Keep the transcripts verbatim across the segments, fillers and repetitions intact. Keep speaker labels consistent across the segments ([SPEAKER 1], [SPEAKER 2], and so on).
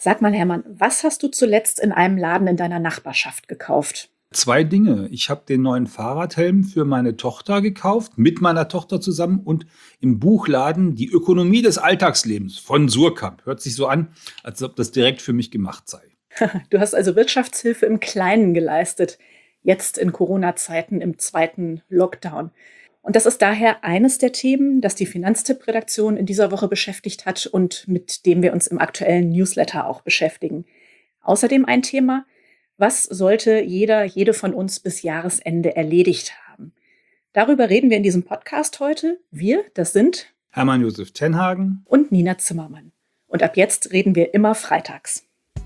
[SPEAKER 1] Sag mal, Hermann, was hast du zuletzt in einem Laden in deiner Nachbarschaft gekauft?
[SPEAKER 2] Zwei Dinge. Ich habe den neuen Fahrradhelm für meine Tochter gekauft, mit meiner Tochter zusammen und im Buchladen Die Ökonomie des Alltagslebens von Surkamp. Hört sich so an, als ob das direkt für mich gemacht sei.
[SPEAKER 1] Du hast also Wirtschaftshilfe im Kleinen geleistet, jetzt in Corona-Zeiten im zweiten Lockdown. Und das ist daher eines der Themen, das die Finanztipp-Redaktion in dieser Woche beschäftigt hat und mit dem wir uns im aktuellen Newsletter auch beschäftigen. Außerdem ein Thema: Was sollte jeder, jede von uns bis Jahresende erledigt haben? Darüber reden wir in diesem Podcast heute. Wir, das sind
[SPEAKER 2] Hermann Josef Tenhagen
[SPEAKER 1] und Nina Zimmermann. Und ab jetzt reden wir immer freitags.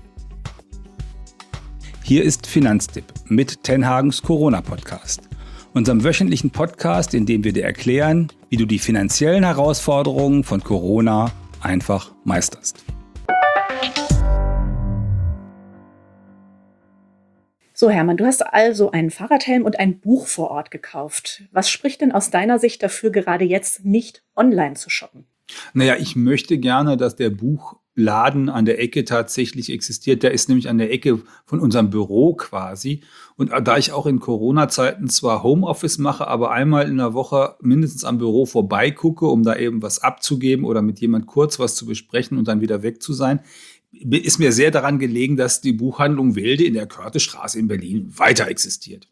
[SPEAKER 2] Hier ist Finanztipp mit Tenhagens Corona-Podcast. Unserem wöchentlichen Podcast, in dem wir dir erklären, wie du die finanziellen Herausforderungen von Corona einfach meisterst.
[SPEAKER 1] So, Hermann, du hast also einen Fahrradhelm und ein Buch vor Ort gekauft. Was spricht denn aus deiner Sicht dafür, gerade jetzt nicht online zu shoppen?
[SPEAKER 2] Naja, ich möchte gerne, dass der Buchladen an der Ecke tatsächlich existiert. Der ist nämlich an der Ecke von unserem Büro quasi. Und da ich auch in Corona-Zeiten zwar Homeoffice mache, aber einmal in der Woche mindestens am Büro vorbeigucke, um da eben was abzugeben oder mit jemand kurz was zu besprechen und dann wieder weg zu sein, ist mir sehr daran gelegen, dass die Buchhandlung Welde in der Körtestraße in Berlin weiter existiert.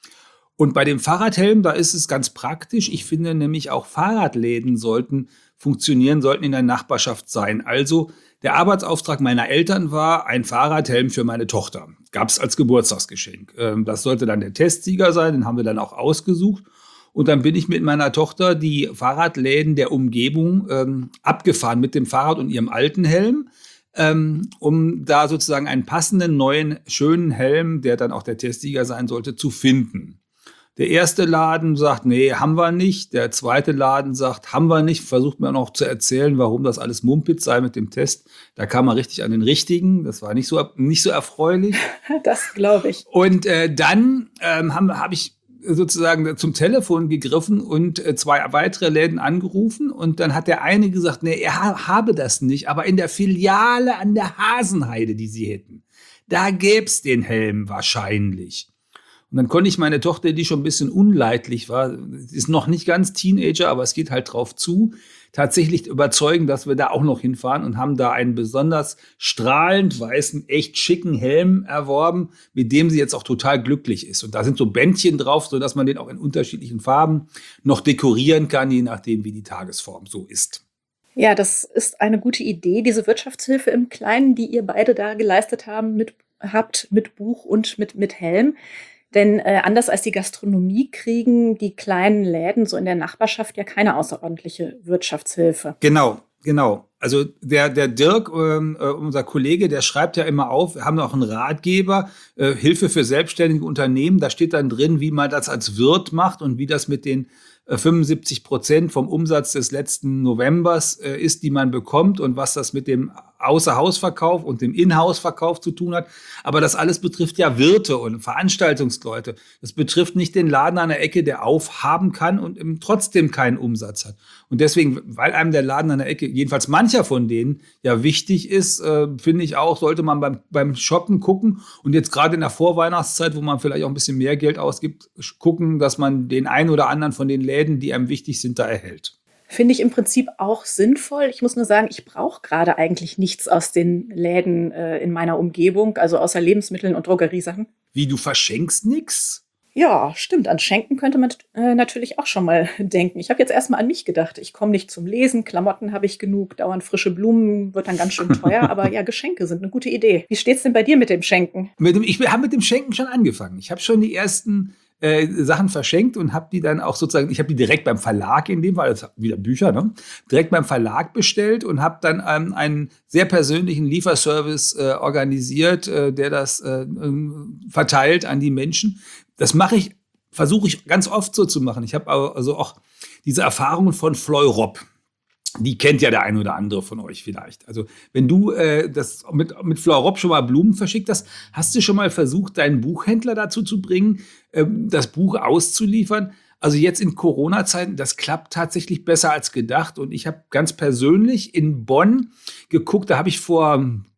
[SPEAKER 2] Und bei dem Fahrradhelm, da ist es ganz praktisch. Ich finde nämlich auch Fahrradläden sollten funktionieren, sollten in der Nachbarschaft sein. Also der Arbeitsauftrag meiner Eltern war ein Fahrradhelm für meine Tochter. Gab es als Geburtstagsgeschenk. Das sollte dann der Testsieger sein, den haben wir dann auch ausgesucht. Und dann bin ich mit meiner Tochter die Fahrradläden der Umgebung ähm, abgefahren mit dem Fahrrad und ihrem alten Helm, ähm, um da sozusagen einen passenden, neuen, schönen Helm, der dann auch der Testsieger sein sollte, zu finden. Der erste Laden sagt, nee, haben wir nicht. Der zweite Laden sagt, haben wir nicht. Versucht mir noch zu erzählen, warum das alles Mumpitz sei mit dem Test. Da kam man richtig an den richtigen. Das war nicht so, nicht so erfreulich.
[SPEAKER 1] Das glaube ich.
[SPEAKER 2] Und äh, dann ähm, habe hab ich sozusagen zum Telefon gegriffen und äh, zwei weitere Läden angerufen. Und dann hat der eine gesagt, nee, er ha- habe das nicht. Aber in der Filiale an der Hasenheide, die sie hätten, da gäb's den Helm wahrscheinlich. Und dann konnte ich meine Tochter, die schon ein bisschen unleidlich war, ist noch nicht ganz Teenager, aber es geht halt drauf zu, tatsächlich überzeugen, dass wir da auch noch hinfahren und haben da einen besonders strahlend weißen, echt schicken Helm erworben, mit dem sie jetzt auch total glücklich ist. Und da sind so Bändchen drauf, sodass man den auch in unterschiedlichen Farben noch dekorieren kann, je nachdem, wie die Tagesform so ist.
[SPEAKER 1] Ja, das ist eine gute Idee, diese Wirtschaftshilfe im Kleinen, die ihr beide da geleistet haben, mit, habt mit Buch und mit, mit Helm. Denn äh, anders als die Gastronomie kriegen die kleinen Läden so in der Nachbarschaft ja keine außerordentliche Wirtschaftshilfe.
[SPEAKER 2] Genau, genau. Also der, der Dirk, ähm, äh, unser Kollege, der schreibt ja immer auf, wir haben auch einen Ratgeber, äh, Hilfe für selbstständige Unternehmen. Da steht dann drin, wie man das als Wirt macht und wie das mit den äh, fünfundsiebzig Prozent vom Umsatz des letzten Novembers äh, ist, die man bekommt und was das mit dem Außerhausverkauf und dem Inhouse-Verkauf zu tun hat. Aber das alles betrifft ja Wirte und Veranstaltungsleute. Das betrifft nicht den Laden an der Ecke, der aufhaben kann und eben trotzdem keinen Umsatz hat. Und deswegen, weil einem der Laden an der Ecke, jedenfalls mancher von denen, ja wichtig ist, äh, finde ich auch, sollte man beim, beim Shoppen gucken und jetzt gerade in der Vorweihnachtszeit, wo man vielleicht auch ein bisschen mehr Geld ausgibt, gucken, dass man den einen oder anderen von den Läden, die einem wichtig sind, da erhält.
[SPEAKER 1] Finde ich im Prinzip auch sinnvoll. Ich muss nur sagen, ich brauche gerade eigentlich nichts aus den Läden äh, in meiner Umgebung, also außer Lebensmitteln und Drogeriesachen.
[SPEAKER 2] Wie, du verschenkst nix?
[SPEAKER 1] Ja, stimmt. An Schenken könnte man äh, natürlich auch schon mal denken. Ich habe jetzt erstmal an mich gedacht. Ich komme nicht zum Lesen, Klamotten habe ich genug, dauernd frische Blumen wird dann ganz schön teuer. Aber ja, Geschenke sind eine gute Idee. Wie steht's denn bei dir mit dem Schenken?
[SPEAKER 2] Mit dem, ich habe mit dem Schenken schon angefangen. Ich habe schon die ersten äh, Sachen verschenkt und habe die dann auch sozusagen, ich habe die direkt beim Verlag in dem Fall, also wieder Bücher, ne? Direkt beim Verlag bestellt und habe dann ähm, einen sehr persönlichen Lieferservice äh, organisiert, äh, der das äh, verteilt an die Menschen. Das mache ich, versuche ich ganz oft so zu machen. Ich habe also auch diese Erfahrungen von Floy Robb. Die kennt ja der ein oder andere von euch vielleicht. Also wenn du äh, das mit, mit Floy Robb schon mal Blumen verschickt hast, hast du schon mal versucht, deinen Buchhändler dazu zu bringen, äh, das Buch auszuliefern? Also jetzt in Corona-Zeiten, das klappt tatsächlich besser als gedacht. Und ich habe ganz persönlich in Bonn geguckt, da habe ich vor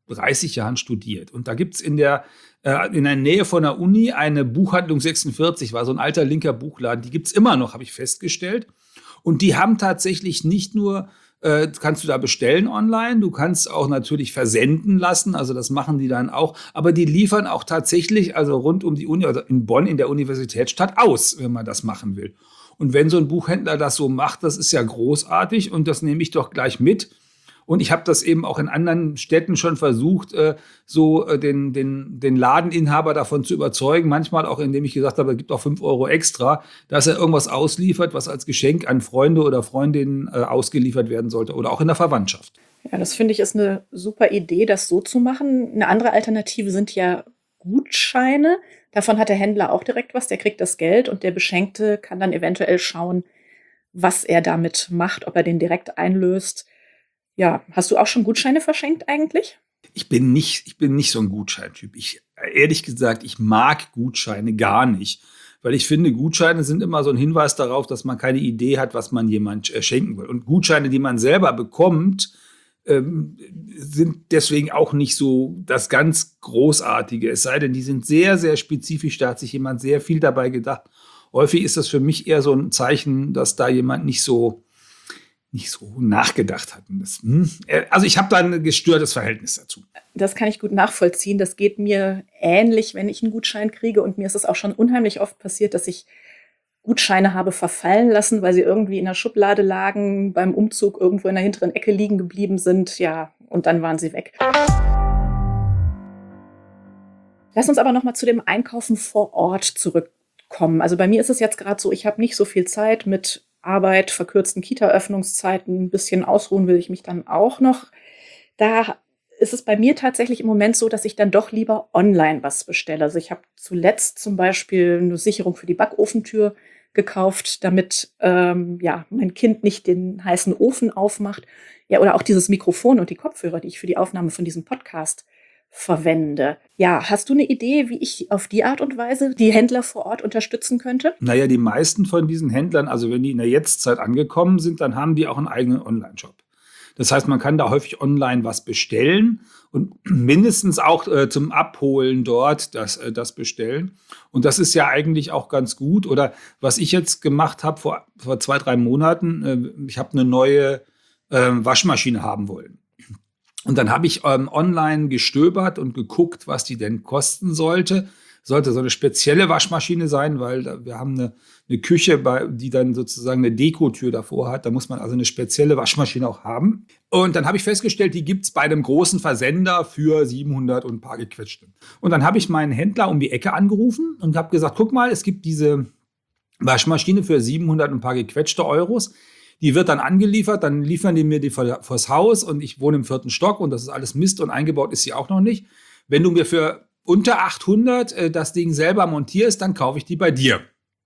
[SPEAKER 2] dreißig Jahren studiert. Und da gibt es in der, äh, in der Nähe von der Uni eine Buchhandlung sechsundvierzig, war so ein alter linker Buchladen. Die gibt es immer noch, habe ich festgestellt. Und die haben tatsächlich nicht nur, äh, kannst du da bestellen online, du kannst auch natürlich versenden lassen, also das machen die dann auch, aber die liefern auch tatsächlich, also rund um die Uni, also in Bonn in der Universitätsstadt aus, wenn man das machen will. Und wenn so ein Buchhändler das so macht, das ist ja großartig und das nehme ich doch gleich mit. Und ich habe das eben auch in anderen Städten schon versucht, äh, so äh, den, den, den Ladeninhaber davon zu überzeugen. Manchmal auch, indem ich gesagt habe, es gibt auch fünf Euro extra, dass er irgendwas ausliefert, was als Geschenk an Freunde oder Freundinnen äh, ausgeliefert werden sollte oder auch in der Verwandtschaft.
[SPEAKER 1] Ja, das finde ich ist eine super Idee, das so zu machen. Eine andere Alternative sind ja Gutscheine. Davon hat der Händler auch direkt was. Der kriegt das Geld und der Beschenkte kann dann eventuell schauen, was er damit macht, ob er den direkt einlöst. Ja, hast du auch schon Gutscheine verschenkt eigentlich?
[SPEAKER 2] Ich bin nicht, ich bin nicht so ein Gutscheintyp. Ich, ehrlich gesagt, ich mag Gutscheine gar nicht. Weil ich finde, Gutscheine sind immer so ein Hinweis darauf, dass man keine Idee hat, was man jemand äh, schenken will. Und Gutscheine, die man selber bekommt, ähm, sind deswegen auch nicht so das ganz Großartige. Es sei denn, die sind sehr, sehr spezifisch. Da hat sich jemand sehr viel dabei gedacht. Häufig ist das für mich eher so ein Zeichen, dass da jemand nicht so nicht so nachgedacht hat. Das, hm, also ich habe da ein gestörtes Verhältnis dazu.
[SPEAKER 1] Das kann ich gut nachvollziehen. Das geht mir ähnlich, wenn ich einen Gutschein kriege. Und mir ist es auch schon unheimlich oft passiert, dass ich Gutscheine habe verfallen lassen, weil sie irgendwie in der Schublade lagen, beim Umzug irgendwo in der hinteren Ecke liegen geblieben sind. Ja, und dann waren sie weg. Lass uns aber noch mal zu dem Einkaufen vor Ort zurückkommen. Also bei mir ist es jetzt gerade so, ich habe nicht so viel Zeit mit Arbeit, verkürzten Kita-Öffnungszeiten, ein bisschen ausruhen will ich mich dann auch noch. Da ist es bei mir tatsächlich im Moment so, dass ich dann doch lieber online was bestelle. Also ich habe zuletzt zum Beispiel eine Sicherung für die Backofentür gekauft, damit ähm, ja, mein Kind nicht den heißen Ofen aufmacht. Ja, oder auch dieses Mikrofon und die Kopfhörer, die ich für die Aufnahme von diesem Podcast verwende. Ja, hast du eine Idee, wie ich auf die Art und Weise die Händler vor Ort unterstützen könnte?
[SPEAKER 2] Naja, die meisten von diesen Händlern, also wenn die in der Jetztzeit angekommen sind, dann haben die auch einen eigenen Online-Shop. Das heißt, man kann da häufig online was bestellen und mindestens auch äh, zum Abholen dort das, äh, das bestellen. Und das ist ja eigentlich auch ganz gut. Oder was ich jetzt gemacht habe vor, vor zwei, drei Monaten, äh, ich habe eine neue äh, Waschmaschine haben wollen. Und dann habe ich ähm, online gestöbert und geguckt, was die denn kosten sollte. Sollte so eine spezielle Waschmaschine sein, weil da, wir haben eine, eine Küche, bei, die dann sozusagen eine Dekotür davor hat. Da muss man also eine spezielle Waschmaschine auch haben. Und dann habe ich festgestellt, die gibt es bei einem großen Versender für siebenhundert und ein paar gequetschte. Und dann habe ich meinen Händler um die Ecke angerufen und habe gesagt, guck mal, es gibt diese Waschmaschine für siebenhundert und ein paar gequetschte Euros. Die wird dann angeliefert, dann liefern die mir die vor, vors Haus und ich wohne im vierten Stock und das ist alles Mist und eingebaut ist sie auch noch nicht. Wenn du mir für unter achthundert äh, das Ding selber montierst, dann kaufe ich die bei dir.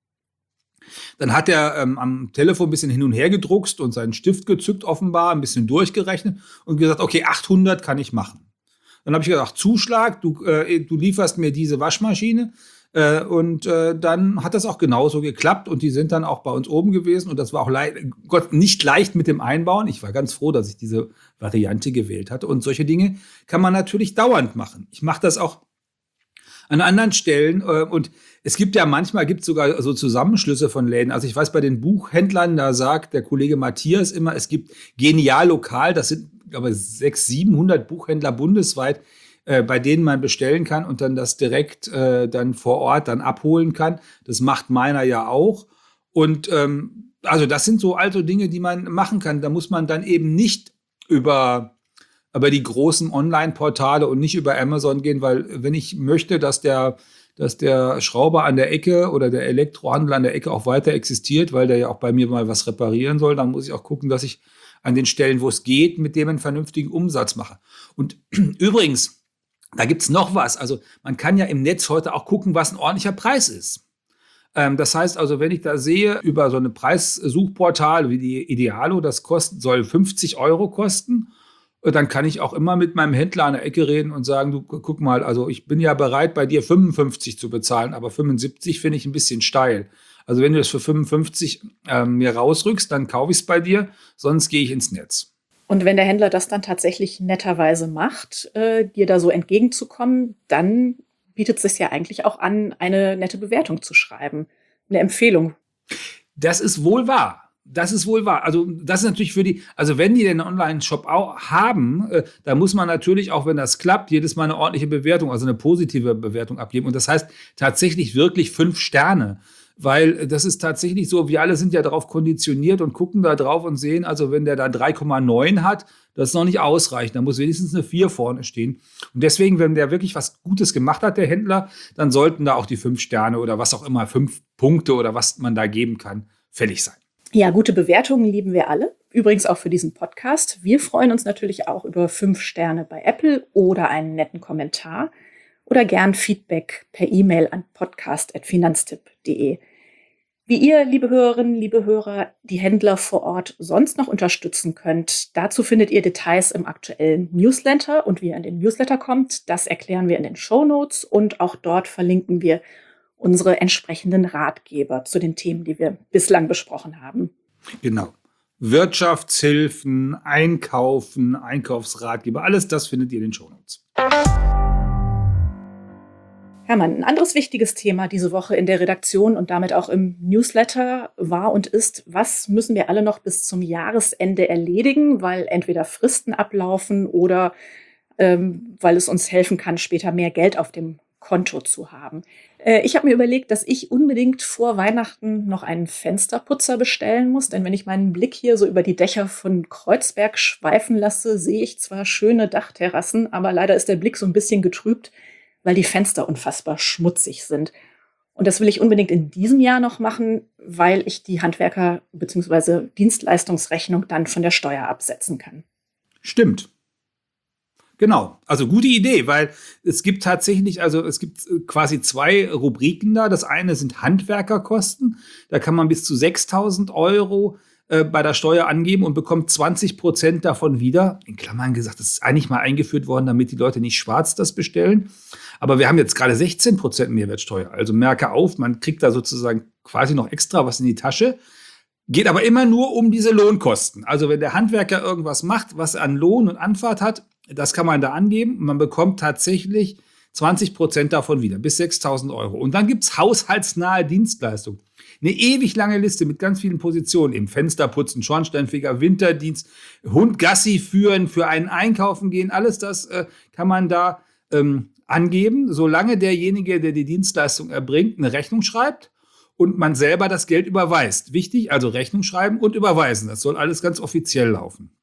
[SPEAKER 2] Dann hat er ähm, am Telefon ein bisschen hin und her gedruckst und seinen Stift gezückt offenbar, ein bisschen durchgerechnet und gesagt, okay, achthundert kann ich machen. Dann habe ich gesagt, Zuschlag, du, äh, du lieferst mir diese Waschmaschine. Äh, und äh, dann hat das auch genauso geklappt und die sind dann auch bei uns oben gewesen und das war auch le- Gott, nicht leicht mit dem Einbauen. Ich war ganz froh, dass ich diese Variante gewählt hatte und solche Dinge kann man natürlich dauernd machen. Ich mache das auch an anderen Stellen äh, und es gibt ja manchmal gibt sogar so Zusammenschlüsse von Läden. Also ich weiß, bei den Buchhändlern, da sagt der Kollege Matthias immer, es gibt Genial Lokal, das sind, glaube ich, sechshundert, siebenhundert Buchhändler bundesweit, Äh, bei denen man bestellen kann und dann das direkt äh, dann vor Ort dann abholen kann. Das macht meiner ja auch. Und ähm, also das sind so also Dinge, die man machen kann. Da muss man dann eben nicht über, über die großen Online-Portale und nicht über Amazon gehen, weil wenn ich möchte, dass der, dass der Schrauber an der Ecke oder der Elektrohandel an der Ecke auch weiter existiert, weil der ja auch bei mir mal was reparieren soll, dann muss ich auch gucken, dass ich an den Stellen, wo es geht, mit dem einen vernünftigen Umsatz mache. Und übrigens, da gibt's noch was. Also man kann ja im Netz heute auch gucken, was ein ordentlicher Preis ist. Ähm, das heißt also, wenn ich da sehe, über so eine Preissuchportal wie die Idealo, das kostet, soll fünfzig Euro kosten, äh, dann kann ich auch immer mit meinem Händler an der Ecke reden und sagen, du guck mal, also ich bin ja bereit, bei dir fünfundfünfzig zu bezahlen, aber fünfundsiebzig finde ich ein bisschen steil. Also wenn du das für fünfundfünfzig ähm, mir rausrückst, dann kaufe ich es bei dir, sonst gehe ich ins Netz.
[SPEAKER 1] Und wenn der Händler das dann tatsächlich netterweise macht, äh, dir da so entgegenzukommen, dann bietet es sich ja eigentlich auch an, eine nette Bewertung zu schreiben, eine Empfehlung.
[SPEAKER 2] Das ist wohl wahr. Das ist wohl wahr. Also das ist natürlich für die, also wenn die den Online-Shop auch haben, äh, da muss man natürlich auch, wenn das klappt, jedes Mal eine ordentliche Bewertung, also eine positive Bewertung abgeben. Und das heißt tatsächlich wirklich fünf Sterne. Weil das ist tatsächlich so, wir alle sind ja darauf konditioniert und gucken da drauf und sehen, also wenn der da drei Komma neun hat, das ist noch nicht ausreichend. Da muss wenigstens eine vier vorne stehen. Und deswegen, wenn der wirklich was Gutes gemacht hat, der Händler, dann sollten da auch die fünf Sterne oder was auch immer, fünf Punkte oder was man da geben kann, fällig sein.
[SPEAKER 1] Ja, gute Bewertungen lieben wir alle. Übrigens auch für diesen Podcast. Wir freuen uns natürlich auch über fünf Sterne bei Apple oder einen netten Kommentar oder gern Feedback per E-Mail an podcast at finanztipp punkt de. Wie ihr, liebe Hörerinnen, liebe Hörer, die Händler vor Ort sonst noch unterstützen könnt, dazu findet ihr Details im aktuellen Newsletter. Und wie ihr an den Newsletter kommt, das erklären wir in den Shownotes. Und auch dort verlinken wir unsere entsprechenden Ratgeber zu den Themen, die wir bislang besprochen haben.
[SPEAKER 2] Genau. Wirtschaftshilfen, Einkaufen, Einkaufsratgeber, alles das findet ihr in den Shownotes.
[SPEAKER 1] Hermann, ein anderes wichtiges Thema diese Woche in der Redaktion und damit auch im Newsletter war und ist, was müssen wir alle noch bis zum Jahresende erledigen, weil entweder Fristen ablaufen oder ähm, weil es uns helfen kann, später mehr Geld auf dem Konto zu haben. Äh, ich habe mir überlegt, dass ich unbedingt vor Weihnachten noch einen Fensterputzer bestellen muss, denn wenn ich meinen Blick hier so über die Dächer von Kreuzberg schweifen lasse, sehe ich zwar schöne Dachterrassen, aber leider ist der Blick so ein bisschen getrübt, weil die Fenster unfassbar schmutzig sind. Und das will ich unbedingt in diesem Jahr noch machen, weil ich die Handwerker- bzw. Dienstleistungsrechnung dann von der Steuer absetzen kann.
[SPEAKER 2] Stimmt. Genau, also gute Idee, weil es gibt tatsächlich, also es gibt quasi zwei Rubriken da. Das eine sind Handwerkerkosten. Da kann man bis zu sechstausend Euro äh, bei der Steuer angeben und bekommt zwanzig Prozent davon wieder. In Klammern gesagt, das ist eigentlich mal eingeführt worden, damit die Leute nicht schwarz das bestellen. Aber wir haben jetzt gerade sechzehn Prozent Mehrwertsteuer. Also merke auf, man kriegt da sozusagen quasi noch extra was in die Tasche. Geht aber immer nur um diese Lohnkosten. Also wenn der Handwerker irgendwas macht, was an Lohn und Anfahrt hat, das kann man da angeben. Man bekommt tatsächlich zwanzig Prozent davon wieder, bis sechstausend Euro. Und dann gibt es haushaltsnahe Dienstleistungen. Eine ewig lange Liste mit ganz vielen Positionen. Eben Fensterputzen, Schornsteinfeger, Winterdienst, Hund Gassi führen, für einen einkaufen gehen. Alles das äh, kann man da ähm, angeben, solange derjenige, der die Dienstleistung erbringt, eine Rechnung schreibt und man selber das Geld überweist. Wichtig, also Rechnung schreiben und überweisen. Das soll alles ganz offiziell laufen.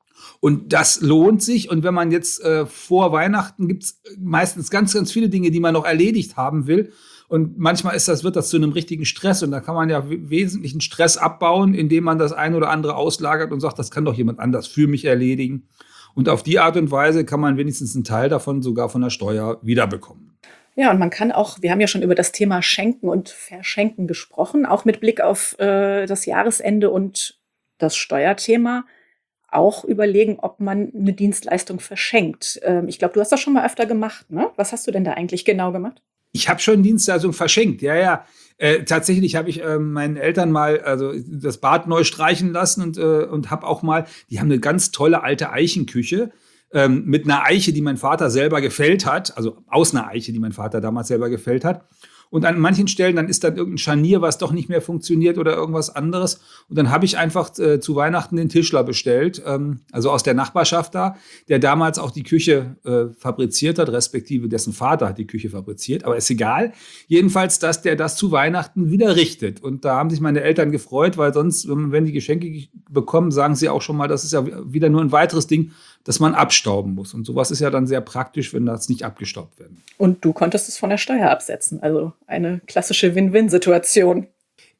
[SPEAKER 2] Und das lohnt sich. Und wenn man jetzt äh, vor Weihnachten gibt es meistens ganz, ganz viele Dinge, die man noch erledigt haben will. Und manchmal ist das, wird das zu einem richtigen Stress. Und da kann man ja w- wesentlichen Stress abbauen, indem man das ein oder andere auslagert und sagt, das kann doch jemand anders für mich erledigen. Und auf die Art und Weise kann man wenigstens einen Teil davon sogar von der Steuer wiederbekommen.
[SPEAKER 1] Ja, und man kann auch, wir haben ja schon über das Thema Schenken und Verschenken gesprochen, auch mit Blick auf äh, das Jahresende und das Steuerthema, auch überlegen, ob man eine Dienstleistung verschenkt. Ähm, ich glaube, du hast das schon mal öfter gemacht, ne? Was hast du denn da eigentlich genau gemacht?
[SPEAKER 2] Ich habe schon Dienstleistungen verschenkt, ja, ja. Äh, tatsächlich habe ich äh, meinen Eltern mal also das Bad neu streichen lassen und, äh, und habe auch mal, die haben eine ganz tolle alte Eichenküche ähm, mit einer Eiche, die mein Vater selber gefällt hat, also aus einer Eiche, die mein Vater damals selber gefällt hat. Und an manchen Stellen, dann ist dann irgendein Scharnier, was doch nicht mehr funktioniert oder irgendwas anderes. Und dann habe ich einfach äh, zu Weihnachten den Tischler bestellt, ähm, also aus der Nachbarschaft da, der damals auch die Küche äh, fabriziert hat, respektive dessen Vater hat die Küche fabriziert. Aber ist egal. Jedenfalls, dass der das zu Weihnachten wieder richtet. Und da haben sich meine Eltern gefreut, weil sonst, wenn die Geschenke bekommen, sagen sie auch schon mal, das ist ja wieder nur ein weiteres Ding, das man abstauben muss. Und sowas ist ja dann sehr praktisch, wenn das nicht abgestaubt wird.
[SPEAKER 1] Und du konntest es von der Steuer absetzen, also eine klassische Win-Win-Situation.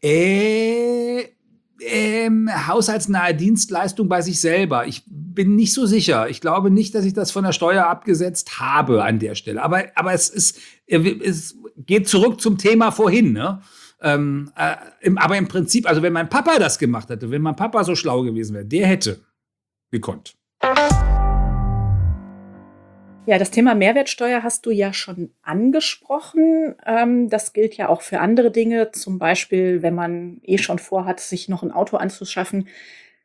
[SPEAKER 2] Äh, ähm, haushaltsnahe Dienstleistung bei sich selber. Ich bin nicht so sicher. Ich glaube nicht, dass ich das von der Steuer abgesetzt habe an der Stelle. Aber, aber es, ist, es geht zurück zum Thema vorhin. Ne? Ähm, äh, im, aber im Prinzip, also wenn mein Papa das gemacht hätte, wenn mein Papa so schlau gewesen wäre, der hätte gekonnt.
[SPEAKER 1] Ja, das Thema Mehrwertsteuer hast du ja schon angesprochen. Ähm, das gilt ja auch für andere Dinge. Zum Beispiel, wenn man eh schon vorhat, sich noch ein Auto anzuschaffen,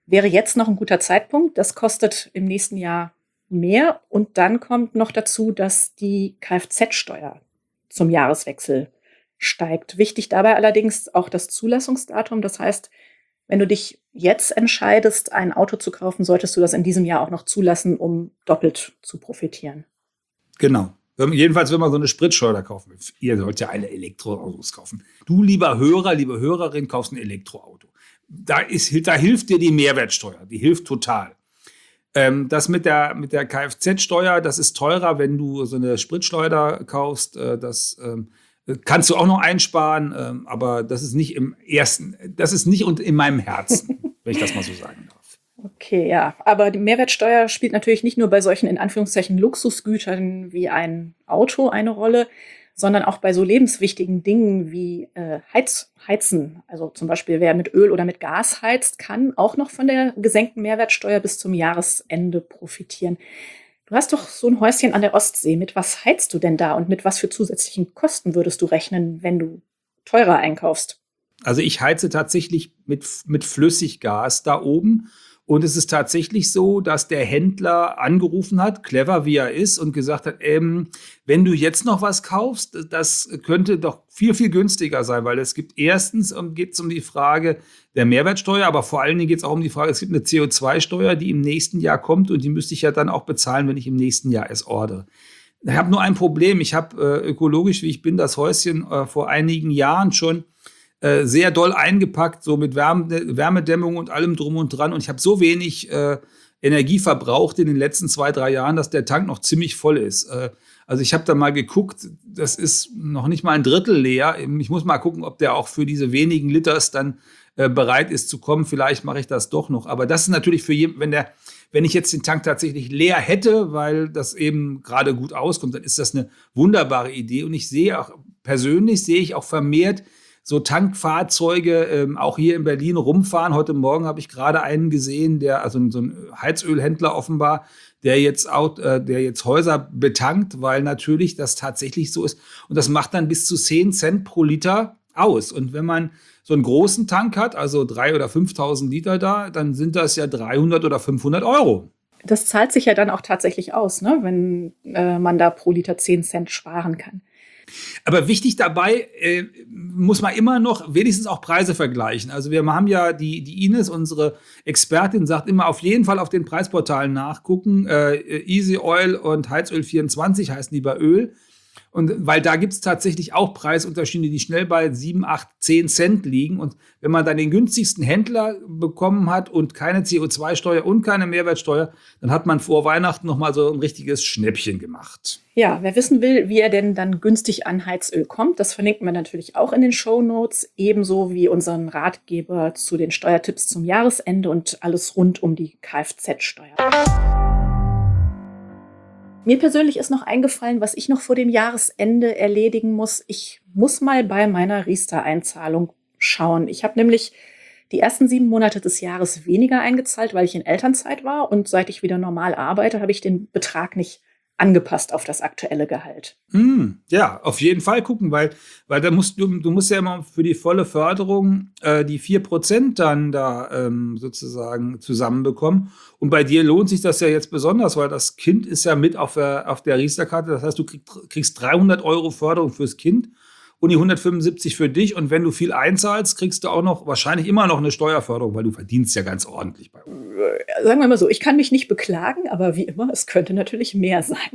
[SPEAKER 1] Wäre jetzt noch ein guter Zeitpunkt. Das kostet im nächsten Jahr mehr. Und dann kommt noch dazu, dass die Kfz-Steuer zum Jahreswechsel steigt. Wichtig dabei allerdings auch das Zulassungsdatum. Das heißt, wenn du dich jetzt entscheidest, ein Auto zu kaufen, solltest du das in diesem Jahr auch noch zulassen, um doppelt zu profitieren.
[SPEAKER 2] Genau. Wenn, jedenfalls, wenn man so eine Spritschleuder kaufen will. Ihr sollt ja alle Elektroautos kaufen. Du, lieber Hörer, liebe Hörerin, kaufst ein Elektroauto. Da, ist, da hilft dir die Mehrwertsteuer. Die hilft total. Ähm, das mit der, mit der Kfz-Steuer, das ist teurer, wenn du so eine Spritschleuder kaufst. Äh, das ähm, kannst du auch noch einsparen, ähm, aber das ist nicht im ersten, das ist nicht in meinem Herzen, wenn ich das mal so sagen darf.
[SPEAKER 1] Okay, ja. Aber die Mehrwertsteuer spielt natürlich nicht nur bei solchen in Anführungszeichen Luxusgütern wie ein Auto eine Rolle, sondern auch bei so lebenswichtigen Dingen wie äh, Heiz, Heizen. Also zum Beispiel, wer mit Öl oder mit Gas heizt, kann auch noch von der gesenkten Mehrwertsteuer bis zum Jahresende profitieren. Du hast doch so ein Häuschen an der Ostsee. Mit was heizt du denn da und mit was für zusätzlichen Kosten würdest du rechnen, wenn du teurer einkaufst?
[SPEAKER 2] Also ich heize tatsächlich mit, mit Flüssiggas da oben. Und es ist tatsächlich so, dass der Händler angerufen hat, clever wie er ist, und gesagt hat, ähm, wenn du jetzt noch was kaufst, das könnte doch viel, viel günstiger sein, weil es gibt erstens, um, geht es um die Frage der Mehrwertsteuer, aber vor allen Dingen geht es auch um die Frage, es gibt eine C O zwei Steuer, die im nächsten Jahr kommt und die müsste ich ja dann auch bezahlen, wenn ich im nächsten Jahr es ordere. Ich habe nur ein Problem, ich habe äh, ökologisch, wie ich bin, das Häuschen äh, vor einigen Jahren schon sehr doll eingepackt, so mit Wärme, Wärmedämmung und allem drum und dran. Und ich habe so wenig äh, Energie verbraucht in den letzten zwei, drei Jahren, dass der Tank noch ziemlich voll ist. Äh, also ich habe da mal geguckt, das ist noch nicht mal ein Drittel leer. Ich muss mal gucken, ob der auch für diese wenigen Liters dann äh, bereit ist zu kommen. Vielleicht mache ich das doch noch. Aber das ist natürlich für jeden, wenn der, wenn ich jetzt den Tank tatsächlich leer hätte, weil das eben gerade gut auskommt, dann ist das eine wunderbare Idee. Und ich sehe auch, persönlich sehe ich auch vermehrt so Tankfahrzeuge ähm, auch hier in Berlin rumfahren. Heute Morgen habe ich gerade einen gesehen, der, also so ein Heizölhändler offenbar, der jetzt, auch, äh, der jetzt Häuser betankt, weil natürlich das tatsächlich so ist. Und das macht dann bis zu zehn Cent pro Liter aus. Und wenn man so einen großen Tank hat, also drei oder fünftausend Liter da, dann sind das ja dreihundert oder fünfhundert Euro.
[SPEAKER 1] Das zahlt sich ja dann auch tatsächlich aus, ne? Wenn äh, man da pro Liter zehn Cent sparen kann.
[SPEAKER 2] Aber wichtig dabei, äh, muss man immer noch wenigstens auch Preise vergleichen. Also wir haben ja die, die Ines, unsere Expertin, sagt immer auf jeden Fall auf den Preisportalen nachgucken. Äh, Easy Oil und Heizöl vierundzwanzig heißen die bei Öl. Und weil da gibt es tatsächlich auch Preisunterschiede, die schnell bei sieben, acht, zehn Cent liegen. Und wenn man dann den günstigsten Händler bekommen hat und keine C O zwei Steuer und keine Mehrwertsteuer, dann hat man vor Weihnachten nochmal so ein richtiges Schnäppchen gemacht.
[SPEAKER 1] Ja, wer wissen will, wie er denn dann günstig an Heizöl kommt, das verlinken wir natürlich auch in den Shownotes, ebenso wie unseren Ratgeber zu den Steuertipps zum Jahresende und alles rund um die Kfz-Steuer. Mir persönlich ist noch eingefallen, was ich noch vor dem Jahresende erledigen muss. Ich muss mal bei meiner Riester-Einzahlung schauen. Ich habe nämlich die ersten sieben Monate des Jahres weniger eingezahlt, weil ich in Elternzeit war. Und seit ich wieder normal arbeite, habe ich den Betrag nicht angepasst auf das aktuelle Gehalt.
[SPEAKER 2] Mm, ja, auf jeden Fall gucken, weil, weil da musst du, du musst ja immer für die volle Förderung äh, die vier Prozent dann da ähm, sozusagen zusammenbekommen. Und bei dir lohnt sich das ja jetzt besonders, weil das Kind ist ja mit auf der, auf der Riester-Karte. Das heißt, du krieg, kriegst dreihundert Euro Förderung fürs Kind und die hundertfünfundsiebzig für dich. Und wenn du viel einzahlst, kriegst du auch noch wahrscheinlich immer noch eine Steuerförderung, weil du verdienst ja ganz ordentlich bei uns.
[SPEAKER 1] Sagen wir mal so, ich kann mich nicht beklagen, aber wie immer, es könnte natürlich mehr sein.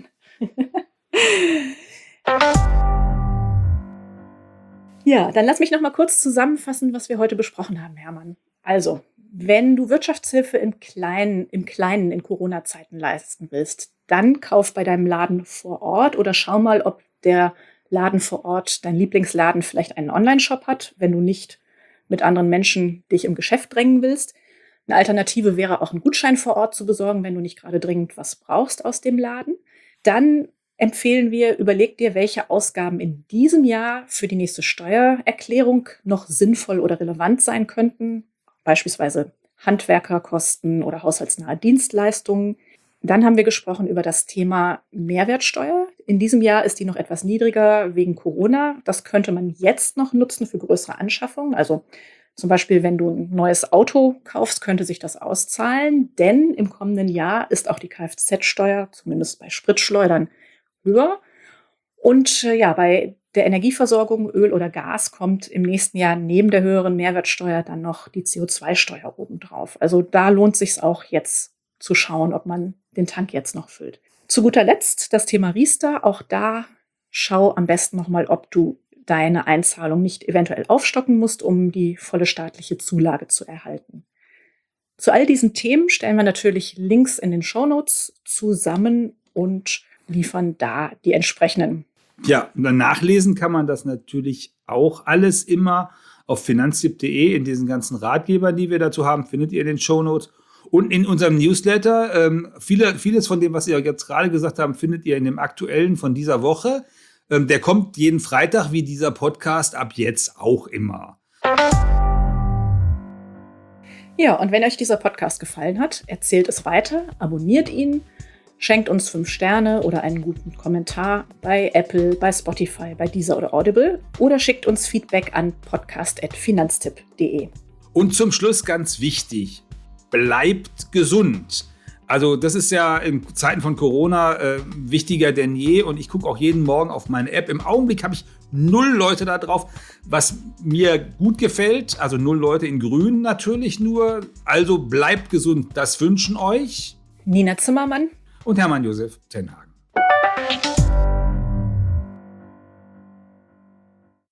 [SPEAKER 1] Ja, dann lass mich noch mal kurz zusammenfassen, was wir heute besprochen haben, Hermann. Also, wenn du Wirtschaftshilfe im Kleinen, im Kleinen in Corona-Zeiten leisten willst, dann kauf bei deinem Laden vor Ort oder schau mal, ob der Laden vor Ort, dein Lieblingsladen, vielleicht einen Online-Shop hat, wenn du nicht mit anderen Menschen dich im Geschäft drängen willst. Eine Alternative wäre auch, einen Gutschein vor Ort zu besorgen, wenn du nicht gerade dringend was brauchst aus dem Laden. Dann empfehlen wir, überleg dir, welche Ausgaben in diesem Jahr für die nächste Steuererklärung noch sinnvoll oder relevant sein könnten. Beispielsweise Handwerkerkosten oder haushaltsnahe Dienstleistungen. Dann haben wir gesprochen über das Thema Mehrwertsteuer. In diesem Jahr ist die noch etwas niedriger wegen Corona. Das könnte man jetzt noch nutzen für größere Anschaffungen, also Zum Beispiel, wenn du ein neues Auto kaufst, könnte sich das auszahlen, denn im kommenden Jahr ist auch die Kfz-Steuer, zumindest bei Spritschleudern, höher. Und äh, ja, bei der Energieversorgung, Öl oder Gas, kommt im nächsten Jahr neben der höheren Mehrwertsteuer dann noch die C O zwei Steuer obendrauf. Also da lohnt es sich auch jetzt zu schauen, ob man den Tank jetzt noch füllt. Zu guter Letzt das Thema Riester. Auch da schau am besten nochmal, ob du deine Einzahlung nicht eventuell aufstocken musst, um die volle staatliche Zulage zu erhalten. Zu all diesen Themen stellen wir natürlich Links in den Shownotes zusammen und liefern da die entsprechenden.
[SPEAKER 2] Ja, und dann nachlesen kann man das natürlich auch alles immer auf finanztipp punkt de. In diesen ganzen Ratgebern, die wir dazu haben, findet ihr in den Shownotes. Und in unserem Newsletter, ähm, viele, vieles von dem, was ihr jetzt gerade gesagt habt, findet ihr in dem aktuellen von dieser Woche. Ähm, der kommt jeden Freitag, wie dieser Podcast, ab jetzt auch immer.
[SPEAKER 1] Ja, und wenn euch dieser Podcast gefallen hat, erzählt es weiter, abonniert ihn, schenkt uns fünf Sterne oder einen guten Kommentar bei Apple, bei Spotify, bei Deezer oder Audible oder schickt uns Feedback an podcast at finanztipp punkt de.
[SPEAKER 2] Und zum Schluss ganz wichtig, bleibt gesund. Also das ist ja in Zeiten von Corona äh, wichtiger denn je und ich gucke auch jeden Morgen auf meine App. Im Augenblick habe ich null Leute da drauf, was mir gut gefällt. Also null Leute in grün natürlich nur. Also bleibt gesund, das wünschen euch
[SPEAKER 1] Nina Zimmermann
[SPEAKER 2] und Hermann Josef ten Hag.